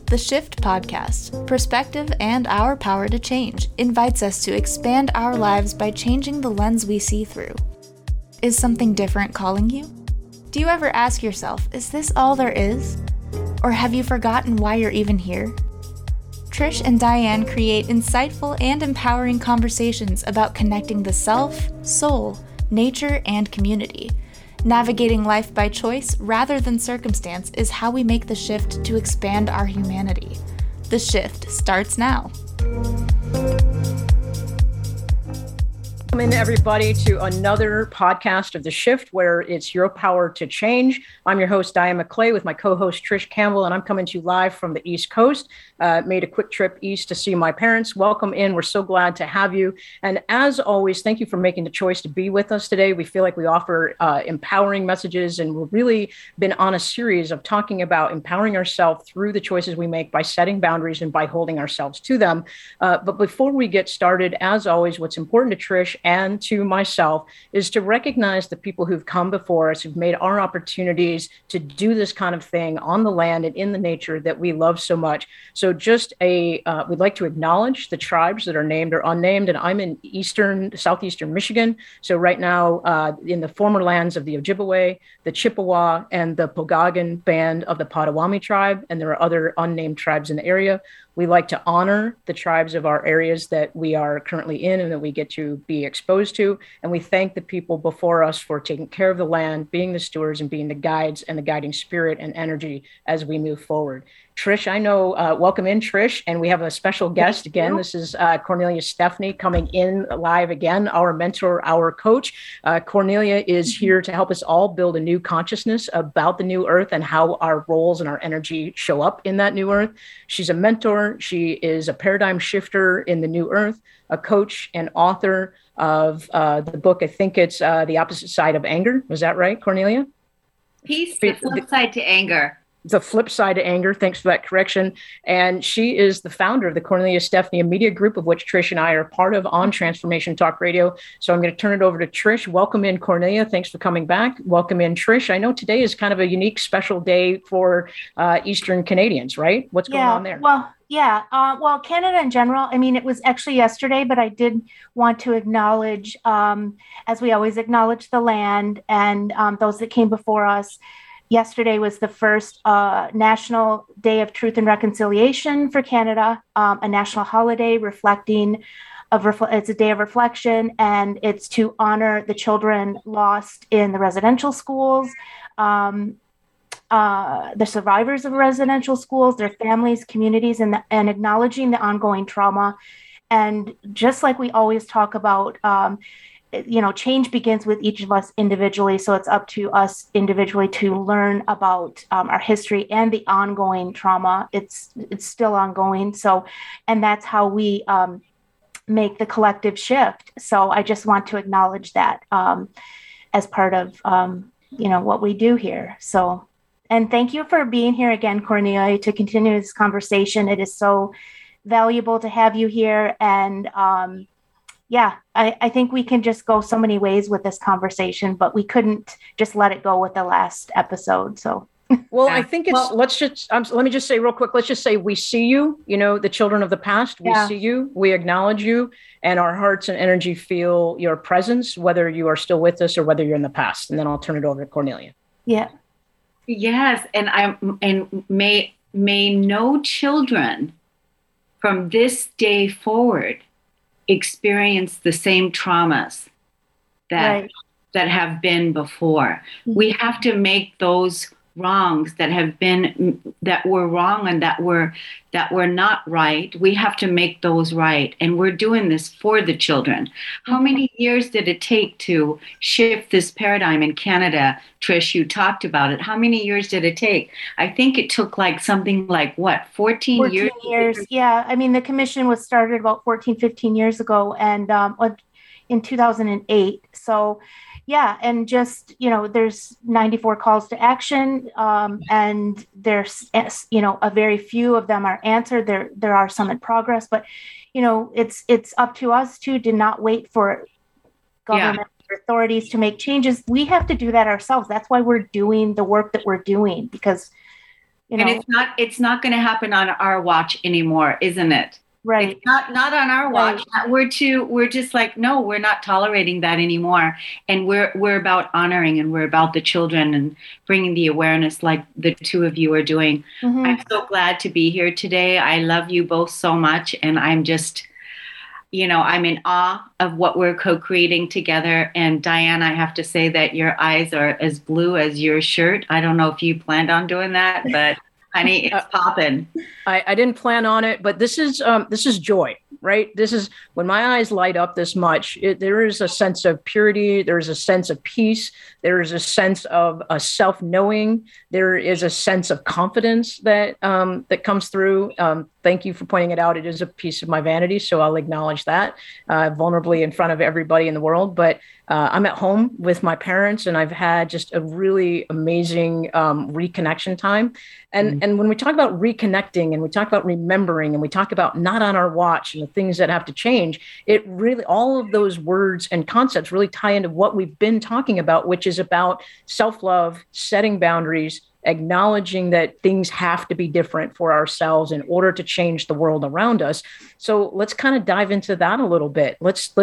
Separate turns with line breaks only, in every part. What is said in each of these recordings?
The Shift podcast, perspective and our power to change, invites us to expand our lives by changing the lens we see through. Is something different calling you? Do you ever ask yourself, is this all there is? Or have you forgotten why you're even here? Trish and Diane create insightful and empowering conversations about connecting the self, soul, nature, and community. Navigating life by choice rather than circumstance is how we make the shift to expand our humanity. The shift starts now.
Welcome everybody to another podcast of The Shift, where it's your power to change. I'm your host, Diane McClay, with my co-host Trish Campbell, and I'm coming to you live from the East Coast. Made a quick trip east to see my parents. Welcome in. We're so glad to have you. And as always, thank you for making the choice to be with us today. We feel like we offer empowering messages, and we've really been on a series of talking about empowering ourselves through the choices we make by setting boundaries and by holding ourselves to them. But before we get started, as always, what's important to Trish and to myself is to recognize the people who've come before us, who've made our opportunities to do this kind of thing on the land and in the nature that we love so much. So we'd like to acknowledge the tribes that are named or unnamed. And I'm in southeastern Michigan. So right now in the former lands of the Ojibwe, the Chippewa, and the Pokagon band of the Potawatomi tribe. And there are other unnamed tribes in the area. We like to honor the tribes of our areas that we are currently in and that we get to be exposed to. And we thank the people before us for taking care of the land, being the stewards, and being the guides and the guiding spirit and energy as we move forward. Trish, I know, welcome in, Trish. And we have a special guest again. This is Cornelia Stefani coming in live again, our mentor, our coach. Cornelia is here to help us all build a new consciousness about the new earth and how our roles and our energy show up in that new earth. She's a mentor. She is a paradigm shifter in the new earth, a coach and author of the book. I think it's The Opposite Side of Anger. Was that right, Cornelia?
Peace, the flip side to anger.
The flip side of anger. Thanks for that correction. And she is the founder of the Cornelia Stefani Media Group, of which Trish and I are part of on Transformation Talk Radio. So I'm going to turn it over to Trish. Welcome in, Cornelia. Thanks for coming back. Welcome in, Trish. I know today is kind of a unique, special day for Eastern Canadians, right? What's going on there?
Well, Canada in general, I mean, it was actually yesterday, but I did want to acknowledge, as we always acknowledge the land and those that came before us. Yesterday was the first National Day of Truth and Reconciliation for Canada, a national holiday reflecting it's a day of reflection, and it's to honor the children lost in the residential schools, the survivors of residential schools, their families, communities, and acknowledging the ongoing trauma. And just like we always talk about, change begins with each of us individually. So it's up to us individually to learn about our history and the ongoing trauma. It's still ongoing. So, and that's how we make the collective shift. So I just want to acknowledge that as part of, what we do here. So, and thank you for being here again, Cornelia, to continue this conversation. It is so valuable to have you here. And I think we can just go so many ways with this conversation, but we couldn't just let it go with the last episode. So,
well, I think let me just say real quick, let's just say we see you, the children of the past, we see you, we acknowledge you, and our hearts and energy feel your presence, whether you are still with us or whether you're in the past. And then I'll turn it over to Cornelia.
Yeah.
Yes. And may no children from this day forward experience the same traumas that have been before. Mm-hmm. We have to make those wrongs that were wrong and that were not right. We have to make those right. And we're doing this for the children. Mm-hmm. How many years did it take to shift this paradigm in Canada? Trish, you talked about it. How many years did it take? I think it took something like 14 years?
14 years. Yeah. I mean, the commission was started about 14, 15 years ago, and in 2008. So yeah, and just, there's 94 calls to action, and there's, a very few of them are answered. There are some in progress, but, it's up to us to not wait for government authorities to make changes. We have to do that ourselves. That's why we're doing the work that we're doing, because
And it's not going to happen on our watch anymore, isn't it?
Right.
It's not on our watch. Right. We're just like, no, we're not tolerating that anymore. And we're about honoring, and we're about the children and bringing the awareness like the two of you are doing. Mm-hmm. I'm so glad to be here today. I love you both so much. And I'm just, I'm in awe of what we're co-creating together. And Diane, I have to say that your eyes are as blue as your shirt. I don't know if you planned on doing that, but honey, it's popping.
I didn't plan on it, but this is joy, right? This is when my eyes light up this much. There is a sense of purity. There is a sense of peace. There is a sense of a self-knowing. There is a sense of confidence that comes through. Thank you for pointing it out. It is a piece of my vanity, so I'll acknowledge that vulnerably in front of everybody in the world. But I'm at home with my parents, and I've had just a really amazing reconnection time. And when we talk about reconnecting, and we talk about remembering, and we talk about not on our watch and the things that have to change, it really, all of those words and concepts really tie into what we've been talking about, which is about self-love, setting boundaries, acknowledging that things have to be different for ourselves in order to change the world around us. So let's kind of dive into that a little bit.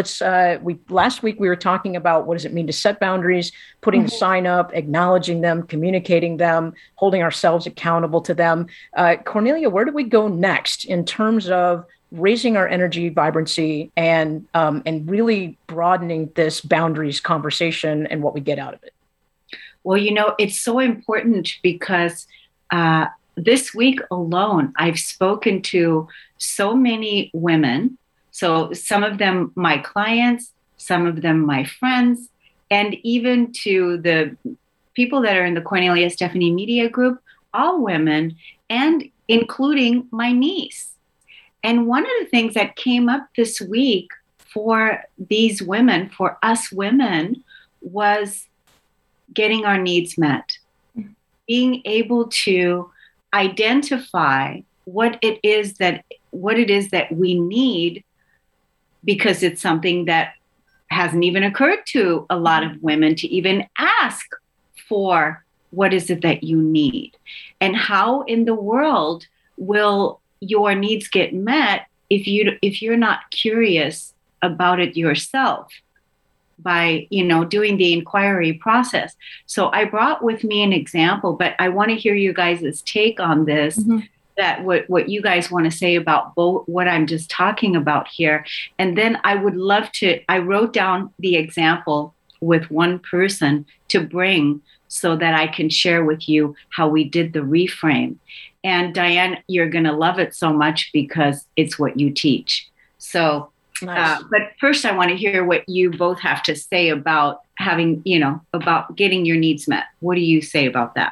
Last week we were talking about what does it mean to set boundaries, putting the sign up, acknowledging them, communicating them, holding ourselves accountable to them. Cornelia, where do we go next in terms of raising our energy vibrancy and really broadening this boundaries conversation and what we get out of it?
Well, it's so important because this week alone, I've spoken to so many women. So some of them my clients, some of them my friends, and even to the people that are in the Cornelia Stephanie Media Group, all women, and including my niece. And one of the things that came up this week for these women, for us women, was getting our needs met, being able to identify what it is that we need, because it's something that hasn't even occurred to a lot of women to even ask for what is it that you need, and how in the world will your needs get met if you're not curious about it yourself by doing the inquiry process. So I brought with me an example, but I want to hear you guys' take on this, that what you guys want to say about both what I'm just talking about here. And then I would love to, I wrote down the example with one person to bring so that I can share with you how we did the reframe. And Diane, you're going to love it so much because it's what you teach. So nice. But first, I want to hear what you both have to say about about getting your needs met. What do you say about that?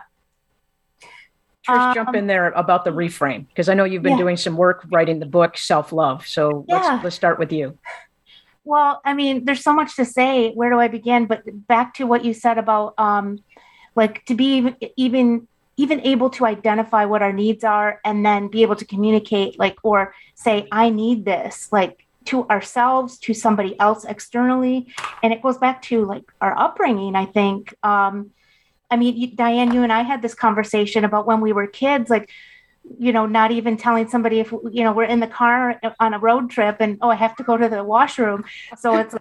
Trish, jump in there about the reframe, because I know you've been doing some work writing the book Self-Love. So let's start with you.
Well, I mean, there's so much to say. Where do I begin? But back to what you said about to be even able to identify what our needs are, and then be able to communicate, or say, I need this, to ourselves, to somebody else externally. And it goes back to our upbringing, I think. Diane, you and I had this conversation about when we were kids, not even telling somebody if, we're in the car on a road trip and, I have to go to the washroom. So it's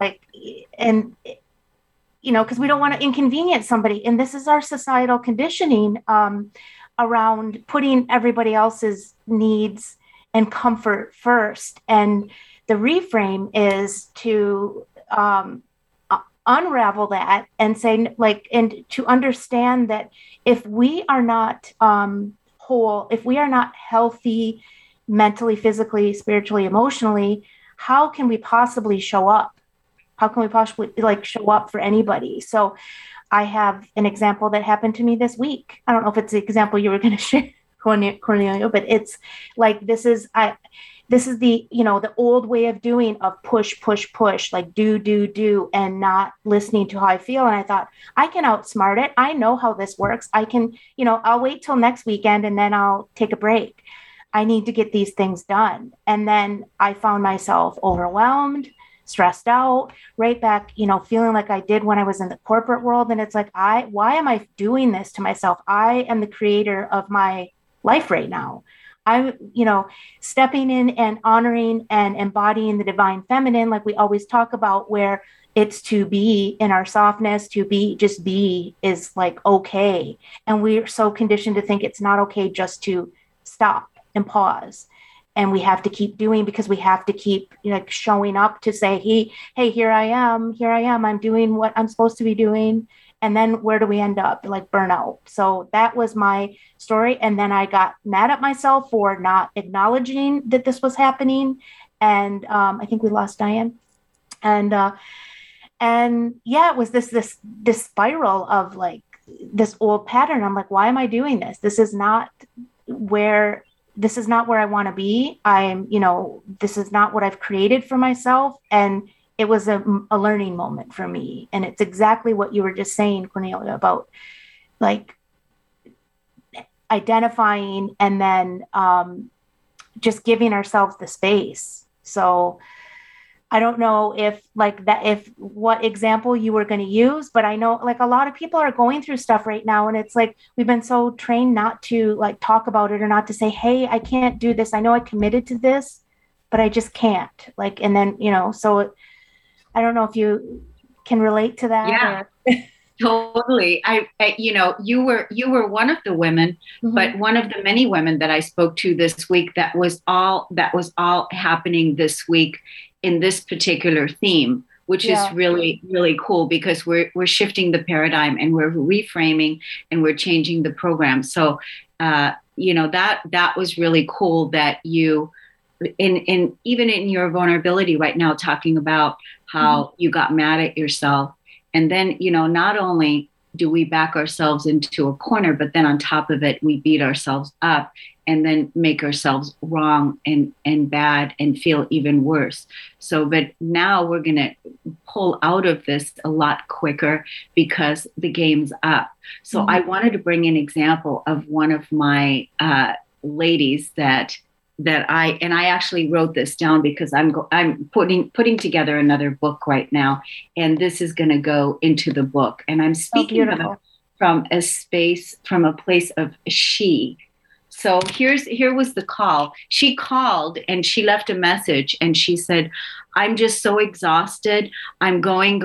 because we don't want to inconvenience somebody. And this is our societal conditioning around putting everybody else's needs and comfort first. And the reframe is to unravel that and say, and to understand that if we are not whole, if we are not healthy mentally, physically, spiritually, emotionally, how can we possibly show up? How can we possibly show up for anybody? So I have an example that happened to me this week. I don't know if it's the example you were going to share, Cornelia, but it's this is the, the old way of doing, of push, do, and not listening to how I feel. And I thought, I can outsmart it. I know how this works. I can, I'll wait till next weekend and then I'll take a break. I need to get these things done. And then I found myself overwhelmed, stressed out, right back, feeling like I did when I was in the corporate world. And it's why am I doing this to myself? I am the creator of my life right now. I'm, stepping in and honoring and embodying the divine feminine, like we always talk about, where it's to be in our softness, to be, just be is like okay. And we're so conditioned to think it's not okay just to stop and pause. And we have to keep doing, because we have to keep showing up to say, hey, here I am, I'm doing what I'm supposed to be doing. And then where do we end up? Like burnout. So that was my story. And then I got mad at myself for not acknowledging that this was happening. And I think we lost Diane. And yeah, it was this spiral of like this old pattern. I'm like, why am I doing this? This is not where I want to be. This is not what I've created for myself. And it was a learning moment for me. And it's exactly what you were just saying, Cornelia, about like identifying and then just giving ourselves the space. So I don't know if what example you were going to use, but I know like a lot of people are going through stuff right now. And it's like, we've been so trained not to like talk about it, or not to say, hey, I can't do this. I know I committed to this, but I just can't. Like, and then, so I don't know if you can relate to that.
Yeah, totally. You were one of the women, mm-hmm. but one of the many women that I spoke to this week, that was all happening this week in this particular theme, which is really, really cool, because we're shifting the paradigm and we're reframing and we're changing the program. So, that was really cool that you, in even in your vulnerability right now, talking about how mm-hmm. you got mad at yourself. And then, not only do we back ourselves into a corner, but then on top of it, we beat ourselves up and then make ourselves wrong and bad and feel even worse. So, but now we're going to pull out of this a lot quicker because the game's up. So mm-hmm. I wanted to bring an example of one of my ladies that I actually wrote this down because I'm putting together another book right now, and this is going to go into the book. And I'm speaking from a place of she. So here was the call. She called and she left a message and she said, I'm just so exhausted. I'm going.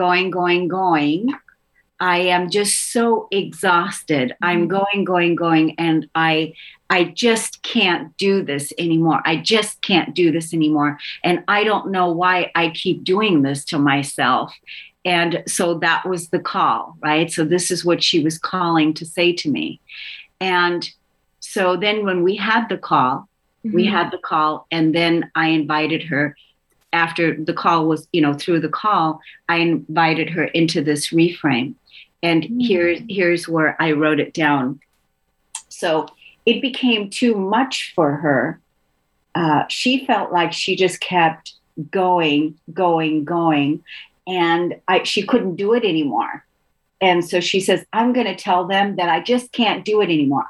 I am just so exhausted. I'm going. And I just can't do this anymore. And I don't know why I keep doing this to myself. And so that was the call, right? So this is what she was calling to say to me. And so then when we had the call, and then I invited her after the call was, through the call, I invited her into this reframe. And here's where I wrote it down. So it became too much for her. She felt like she just kept going. And she couldn't do it anymore. And so she says, I'm going to tell them that I just can't do it anymore.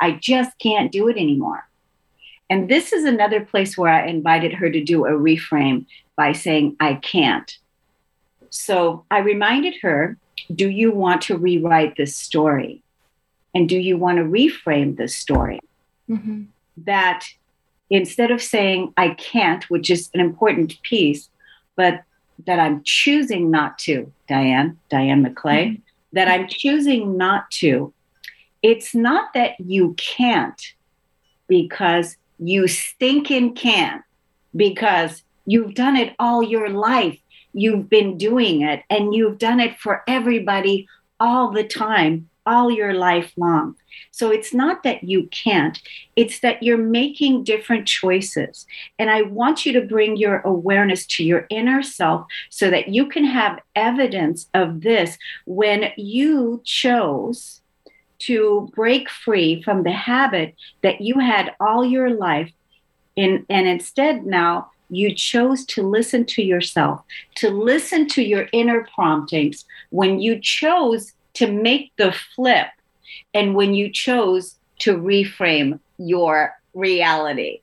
And this is another place where I invited her to do a reframe by saying, I can't. So I reminded her, do you want to rewrite this story? And do you want to reframe this story? Mm-hmm. That instead of saying I can't, which is an important piece, but that I'm choosing not to, Diane McClay, mm-hmm. that I'm choosing not to. It's not that you can't because you stinking can, because you've done it all your life. You've been doing it and you've done it for everybody all the time, all your life long. So it's not that you can't, it's that you're making different choices. And I want you to bring your awareness to your inner self so that you can have evidence of this when you chose to break free from the habit that you had all your life. And instead now you chose to listen to yourself, to listen to your inner promptings, when you chose to make the flip and when you chose to reframe your reality.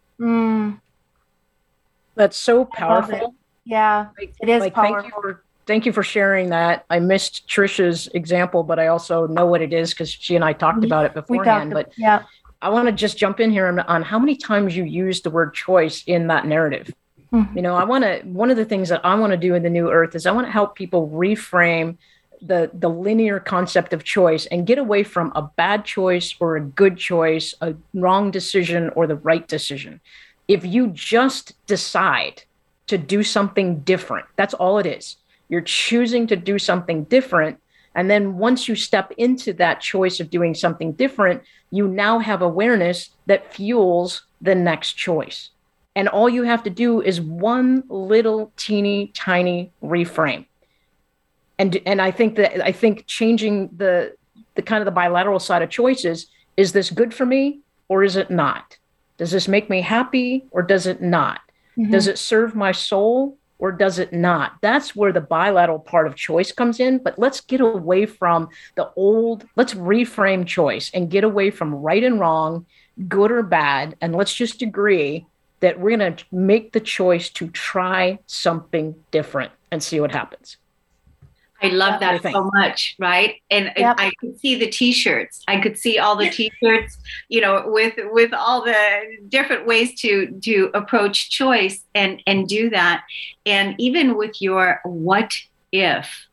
That's so powerful.
Yeah, it is powerful.
Thank you for sharing that. I missed Trisha's example, but I also know what it is because she and I talked about it beforehand. I want to just jump in here on how many times you use the word choice in that narrative. You know, one of the things that I want to do in the New Earth is I want to help people reframe the linear concept of choice and get away from a bad choice or a good choice, a wrong decision or the right decision. If you just decide to do something different, that's all it is. You're choosing to do something different. And then once you step into that choice of doing something different, you now have awareness that fuels the next choice. And all you have to do is one little teeny tiny reframe. And I think changing the kind of the bilateral side of choices, is this good for me or is it not? Does this make me happy or does it not? Does it serve my soul or does it not? That's where the bilateral part of choice comes in. But let's get away from let's reframe choice and get away from right and wrong, good or bad. And let's just agree that we're going to make the choice to try something different and see what happens.
I love that so much, right? And I could see the T-shirts. I could see all the T-shirts, you know, with all the different ways to approach choice and do that. And even with your what if,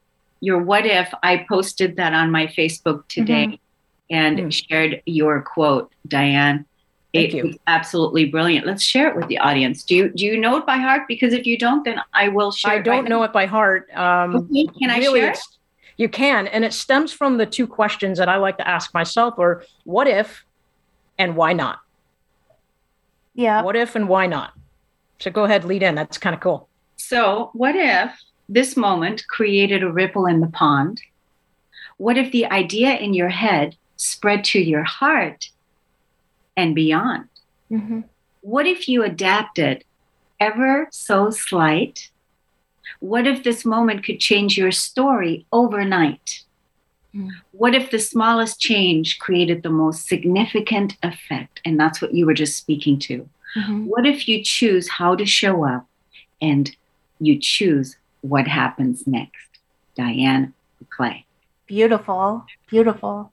I posted that on my Facebook today and shared your quote, Diane. It was absolutely brilliant. Let's share it with the audience. Do you know it by heart? Because if you don't, then I will share it.
I don't know it by heart.
Okay. Can I share it?
You can. And it stems from the two questions that I like to ask myself are, what if and why not?
Yeah.
What if and why not? So go ahead, lead in. That's kind of cool.
So what if this moment created a ripple in the pond? What if the idea in your head spread to your heart and beyond? What if you adapted ever so slight? What if this moment could change your story overnight? What if the smallest change created the most significant effect? And that's what you were just speaking to. What if you choose how to show up and you choose what happens next? Diane Clay.
Beautiful, beautiful.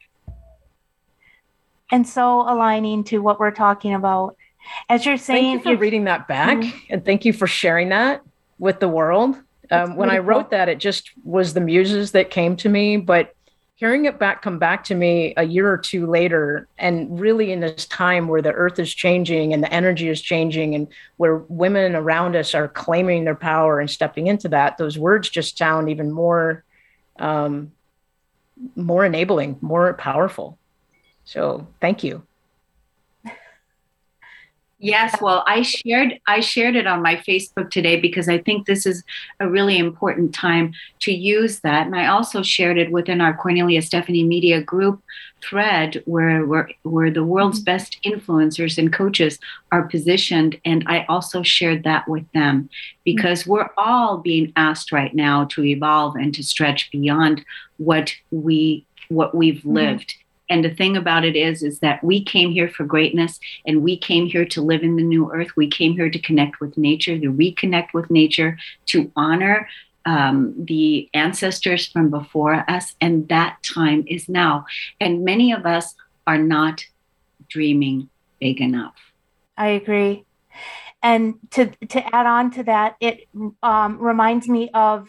And so aligning to what we're talking about, as you're saying.
Thank you for reading that back, and thank you for sharing that with the world. When I wrote that, it just was the muses that came to me, but hearing it come back to me a year or two later, and really in this time where the earth is changing and the energy is changing and where women around us are claiming their power and stepping into that, those words just sound even more enabling, more powerful. So thank you.
Yes, well, I shared it on my Facebook today because I think this is a really important time to use that. And I also shared it within our Cornelia Stephanie Media group thread where the world's best influencers and coaches are positioned. And I also shared that with them because we're all being asked right now to evolve and to stretch beyond what we've lived. And the thing about it is that we came here for greatness and we came here to live in the new earth. We came here to connect with nature, to reconnect with nature, to honor the ancestors from before us. And that time is now. And many of us are not dreaming big enough.
I agree. And to add on to that, it reminds me of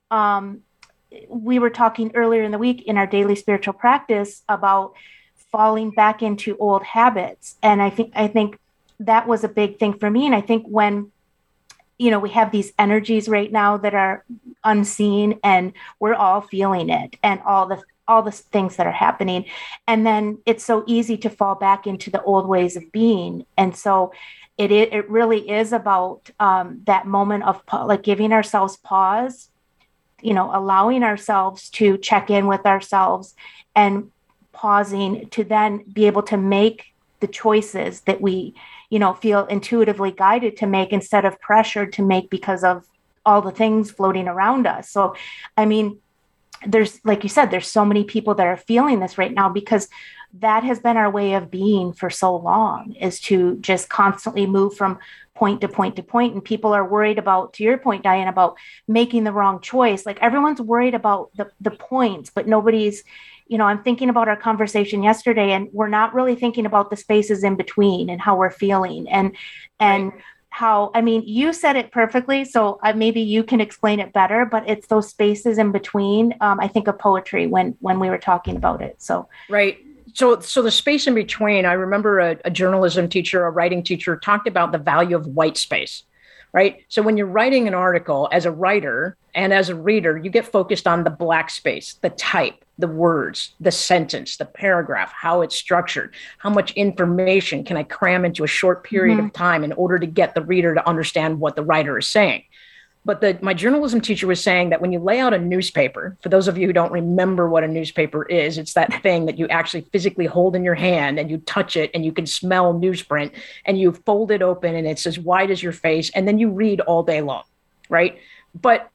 we were talking earlier in the week in our daily spiritual practice about falling back into old habits. And I think that was a big thing for me. And I think when, we have these energies right now that are unseen and we're all feeling it and all the things that are happening. And then it's so easy to fall back into the old ways of being. And so it really is about that moment of like giving ourselves pause, allowing ourselves to check in with ourselves and pausing to then be able to make the choices that we, feel intuitively guided to make instead of pressured to make because of all the things floating around us. So, I mean, there's, like you said, there's so many people that are feeling this right now because that has been our way of being for so long, is to just constantly move from point to point to point. And people are worried about, to your point, Diane, about making the wrong choice. Like everyone's worried about the points, but nobody's, I'm thinking about our conversation yesterday, and we're not really thinking about the spaces in between and how we're feeling and
Right.
how, I mean, you said it perfectly, so maybe you can explain it better, but it's those spaces in between. I think of poetry when we were talking about it. So,
Right. So the space in between, I remember a journalism teacher, a writing teacher talked about the value of white space, right? So when you're writing an article as a writer and as a reader, you get focused on the black space, the type, the words, the sentence, the paragraph, how it's structured, how much information can I cram into a short period of time in order to get the reader to understand what the writer is saying. But my journalism teacher was saying that when you lay out a newspaper, for those of you who don't remember what a newspaper is, it's that thing that you actually physically hold in your hand and you touch it and you can smell newsprint and you fold it open and it's as wide as your face and then you read all day long, right? But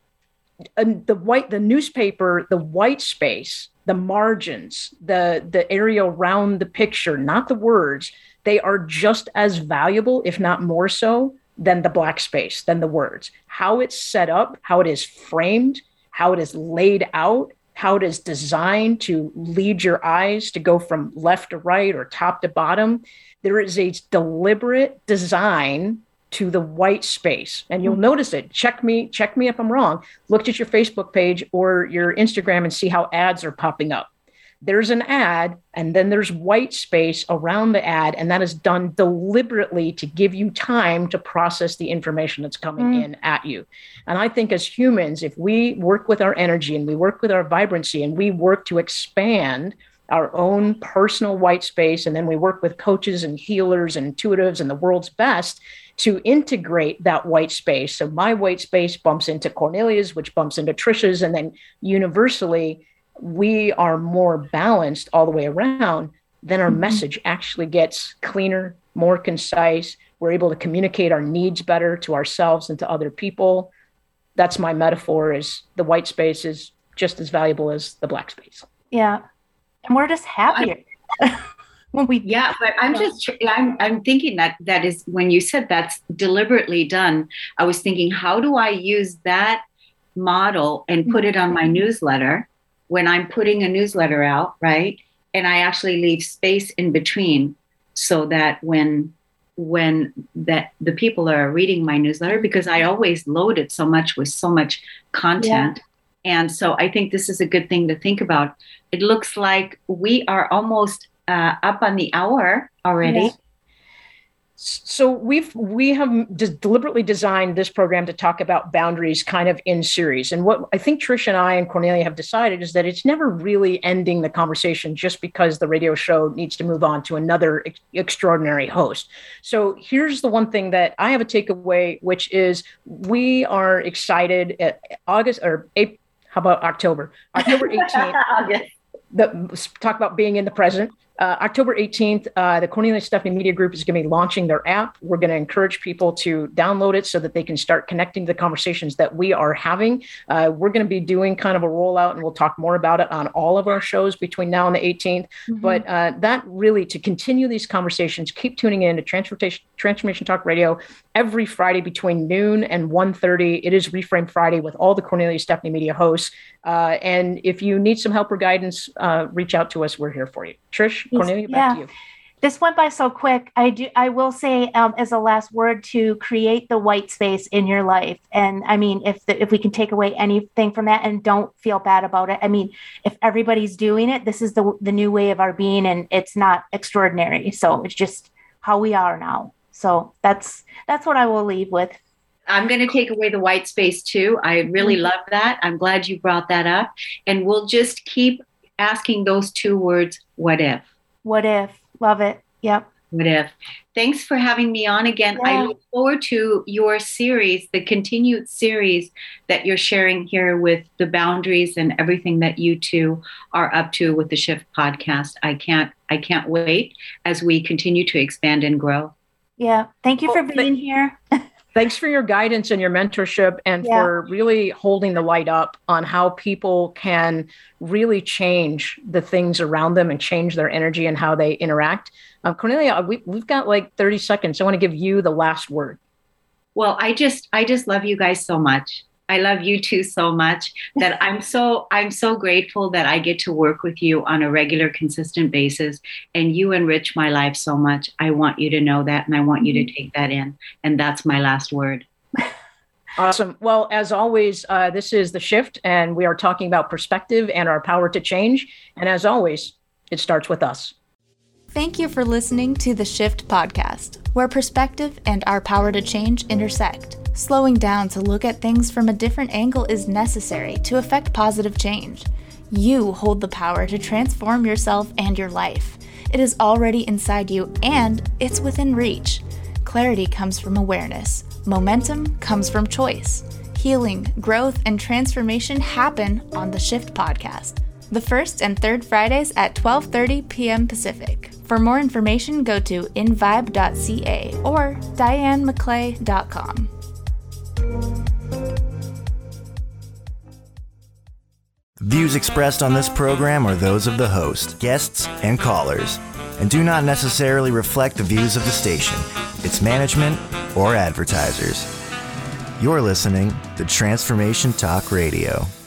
the newspaper, the white space, the margins, the area around the picture, not the words, they are just as valuable, if not more so, than the black space, than the words. How it's set up, how it is framed, how it is laid out, how it is designed to lead your eyes to go from left to right or top to bottom. There is a deliberate design to the white space. And you'll notice it. Check me if I'm wrong. Look at your Facebook page or your Instagram and see how ads are popping up. There's an ad and then there's white space around the ad. And that is done deliberately to give you time to process the information that's coming in at you. And I think as humans, if we work with our energy and we work with our vibrancy and we work to expand our own personal white space, and then we work with coaches and healers and intuitives and the world's best to integrate that white space. So my white space bumps into Cornelia's, which bumps into Trisha's, and then universally, we are more balanced all the way around, then our message actually gets cleaner, more concise. We're able to communicate our needs better to ourselves and to other people. That's my metaphor, is the white space is just as valuable as the black space.
Yeah. And we're just happier. When we
but I'm thinking that is, when you said that's deliberately done, I was thinking, how do I use that model and put it on my newsletter when I'm putting a newsletter out, right? And I actually leave space in between so that when the people are reading my newsletter, because I always load it so much with so much content. Yeah. And so I think this is a good thing to think about. It looks like we are almost up on the hour already.
Yes. So we have deliberately designed this program to talk about boundaries kind of in series. And what I think Trish and I and Cornelia have decided is that it's never really ending the conversation just because the radio show needs to move on to another extraordinary host. So here's the one thing that I have a takeaway, which is we are excited at October 18th. Talk about being in the present. October 18th, the Cornelia Stephanie Media Group is going to be launching their app. We're going to encourage people to download it so that they can start connecting to the conversations that we are having. We're going to be doing kind of a rollout, and we'll talk more about it on all of our shows between now and the 18th. But that really, to continue these conversations, keep tuning in to Transformation Talk Radio every Friday between noon and 1:30. It is Reframe Friday with all the Cornelia Stephanie Media hosts. And if you need some help or guidance, reach out to us. We're here for you. Trish, Cornelia, back to you.
This went by so quick. I will say as a last word to create the white space in your life. And I mean, if we can take away anything from that, and don't feel bad about it. I mean, if everybody's doing it, this is the new way of our being, and it's not extraordinary. So it's just how we are now. So that's what I will leave with.
I'm going to take away the white space too. I really love that. I'm glad you brought that up. And we'll just keep asking those two words, what if?
What if? Love it. Yep.
What if? Thanks for having me on again. Yeah. I look forward to your series, the continued series that you're sharing here with the boundaries and everything that you two are up to with the Shift podcast. I can't wait as we continue to expand and grow.
Yeah. Thank you for being here.
Thanks for your guidance and your mentorship, and for really holding the light up on how people can really change the things around them and change their energy and how they interact. Cornelia, we've got like 30 seconds. I want to give you the last word.
Well, I just love you guys so much. I love you too so much that I'm so grateful that I get to work with you on a regular, consistent basis. And you enrich my life so much. I want you to know that, and I want you to take that in. And that's my last word.
Awesome. Well, as always, this is The Shift, and we are talking about perspective and our power to change. And as always, it starts with us.
Thank you for listening to The Shift podcast, where perspective and our power to change intersect. Slowing down to look at things from a different angle is necessary to effect positive change. You hold the power to transform yourself and your life. It is already inside you, and it's within reach. Clarity comes from awareness. Momentum comes from choice. Healing, growth, and transformation happen on The Shift podcast, the first and third Fridays at 12:30 p.m. Pacific. For more information, go to invibe.ca or dianemcclay.com.
Views expressed on this program are those of the host, guests, and callers, and do not necessarily reflect the views of the station, its management, or advertisers. You're listening to Transformation Talk Radio.